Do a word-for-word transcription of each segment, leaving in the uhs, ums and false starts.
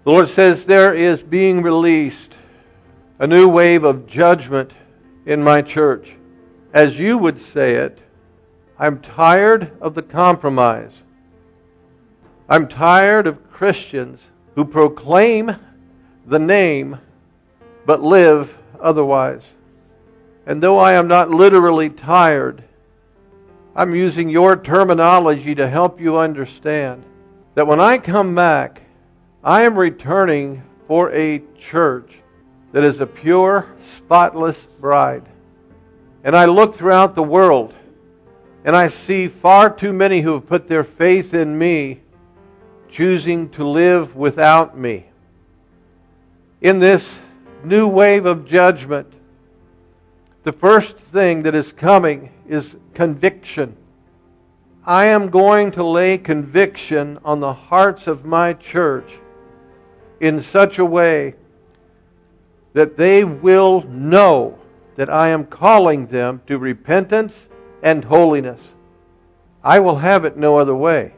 The Lord says there is being released a new wave of judgment in my church. As you would say it, I'm tired of the compromise. I'm tired of Christians who proclaim the name but live otherwise. And though I am not literally tired, I'm using your terminology to help you understand that when I come back, I am returning for a church that is a pure, spotless bride. And I look throughout the world, and I see far too many who have put their faith in me, choosing to live without me. In this new wave of judgment, the first thing that is coming is conviction. I am going to lay conviction on the hearts of my church in such a way that they will know that I am calling them to repentance and holiness. I will have it no other way.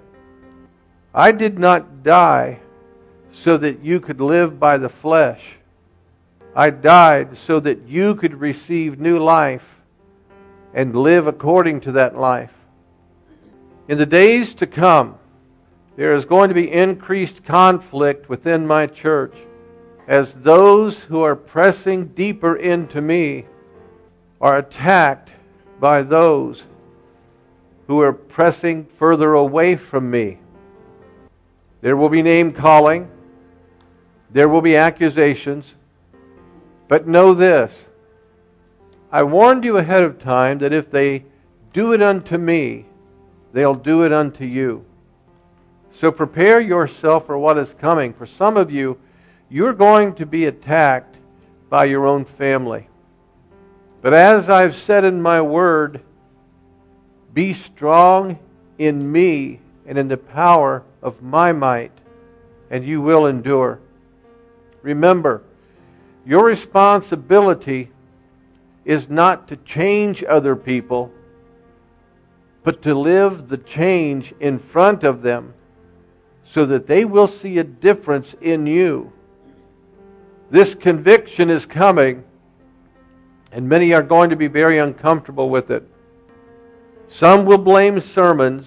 I did not die so that you could live by the flesh. I died so that you could receive new life and live according to that life. In the days to come, there is going to be increased conflict within my church as those who are pressing deeper into me are attacked by those who are pressing further away from me. There will be name calling. There will be accusations. But know this. I warned you ahead of time that if they do it unto me, they'll do it unto you. So prepare yourself for what is coming. For some of you, you're going to be attacked by your own family. But as I've said in my word, be strong in me and in the power of my might, and you will endure. Remember, your responsibility is not to change other people, but to live the change in front of them so that they will see a difference in you. This conviction is coming, and many are going to be very uncomfortable with it. Some will blame sermons,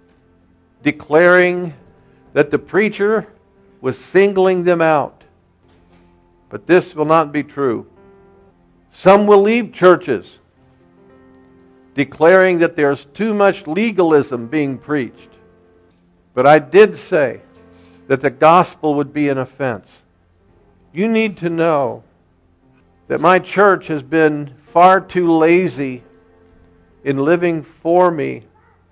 declaring that the preacher was singling them out. But this will not be true. Some will leave churches, declaring that there's too much legalism being preached. But I did say that the gospel would be an offense. You need to know that my church has been far too lazy in living for me.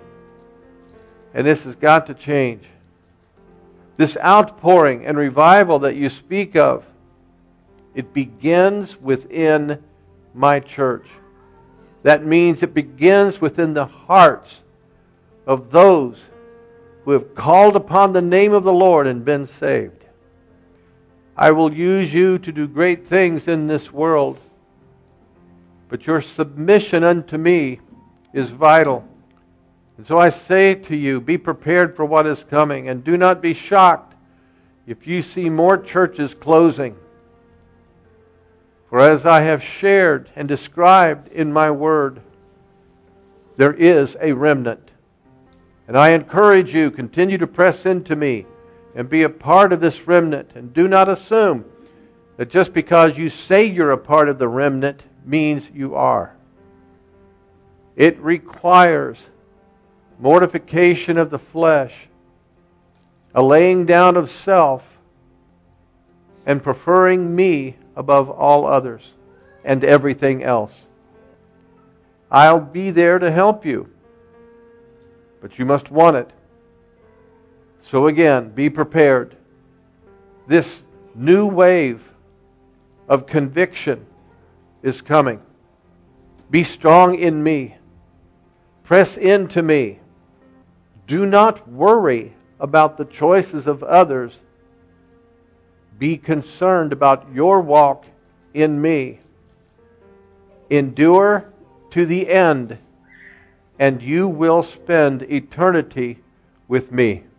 And this has got to change. This outpouring and revival that you speak of, it begins within my church. That means it begins within the hearts of those who have called upon the name of the Lord and been saved. I will use you to do great things in this world, but your submission unto me is vital. And so I say to you, be prepared for what is coming, and do not be shocked if you see more churches closing. For as I have shared and described in my word, there is a remnant. And I encourage you, continue to press into me and be a part of this remnant. And do not assume that just because you say you're a part of the remnant means you are. It requires mortification of the flesh, a laying down of self, and preferring me above all others and everything else. I'll be there to help you, but you must want it. So again, be prepared. This new wave of conviction is coming. Be strong in me. Press into me. Do not worry about the choices of others. Be concerned about your walk in me. Endure to the end, and you will spend eternity with me.